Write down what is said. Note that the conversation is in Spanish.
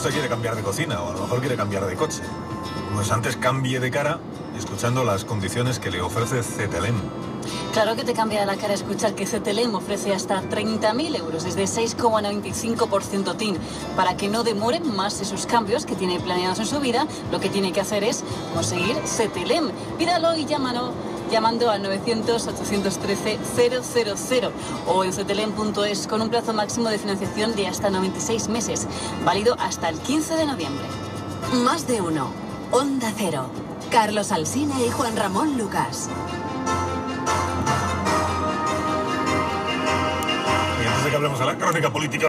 se quiere cambiar de cocina o a lo mejor quiere cambiar de coche. Pues antes cambie de cara escuchando las condiciones que le ofrece Cetelem. Claro que te cambia la cara escuchar que Cetelem ofrece hasta 30.000 euros, desde 6,95% TIN. Para que no demoren más esos cambios que tiene planeados en su vida, lo que tiene que hacer es conseguir Cetelem. Pídalo y llámalo llamando al 900-813-000 o en cetelem.es con un plazo máximo de financiación de hasta 96 meses, válido hasta el 15 de noviembre. Más de uno. Onda Cero. Carlos Alsina y Juan Ramón Lucas. Y antes de que hablemos de la crónica política...